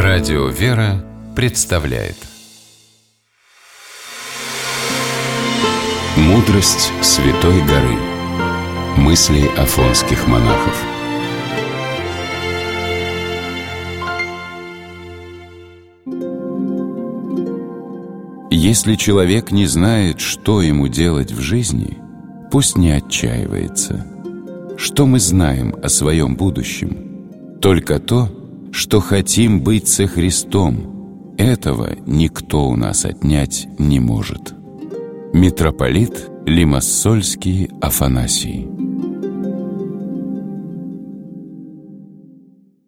Радио «Вера» представляет «Мудрость Святой горы». Мысли афонских монахов. Если человек не знает, что ему делать в жизни, пусть не отчаивается. Что мы знаем о своем будущем? Только то, что хотим быть со Христом. Этого никто у нас отнять не может. Митрополит Лимассольский Афанасий.